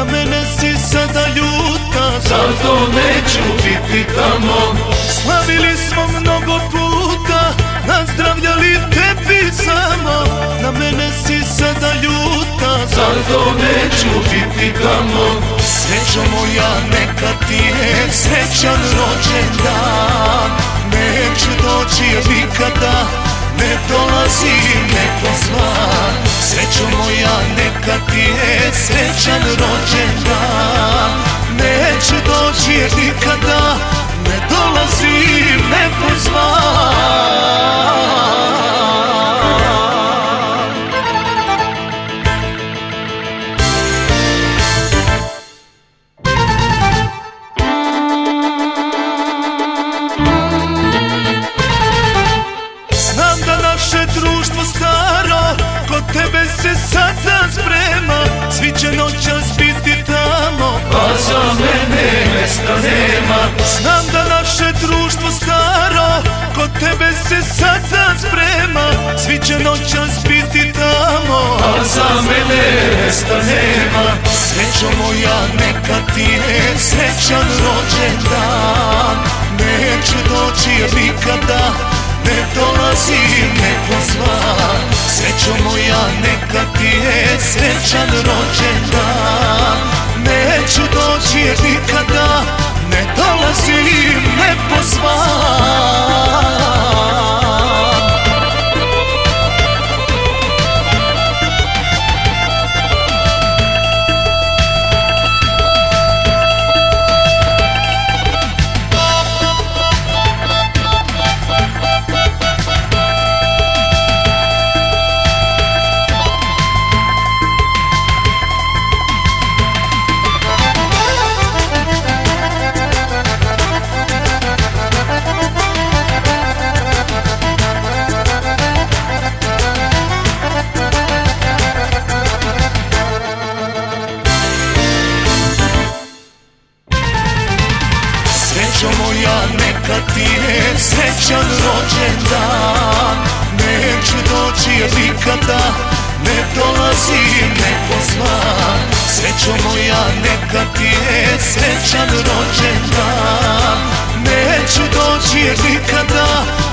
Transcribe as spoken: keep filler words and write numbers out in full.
na mene si sada ljuta, zato neću biti tamo. Slavili smo mnogo puta, nazdravljali tebi samo, na mene si sada ljuta, zato neću biti tamo. Srećo moja, neka ti je srećan rođendan, neću doći jer nikada ne dolazim nepozvan. Srećo moja, neka ti je srećan rođendan, neću doći jer nikada ne dolazim nepozvan. Znam da naše društvo staro kod tebe se sada sprema, svi će noćas biti tamo, a za mene mesta nema. Znam da naše društvo staro kod tebe se sada sprema, svi će noćas biti tamo, a za mene mesta nema. Srećo moja, neka ti je srećan rođendan, neću doći jer nikada ne dolazim nepozvan. Srećo moja, neka ti je srećan rođendan, neću doći jer nikada ne dolazim nepozvan. Srećo moja, neka ti je srećan rođendan, neću doći jer nikada ne dolazim nepozvan. Srećo moja, neka ti je srećan rođendan, neću doći jer nikada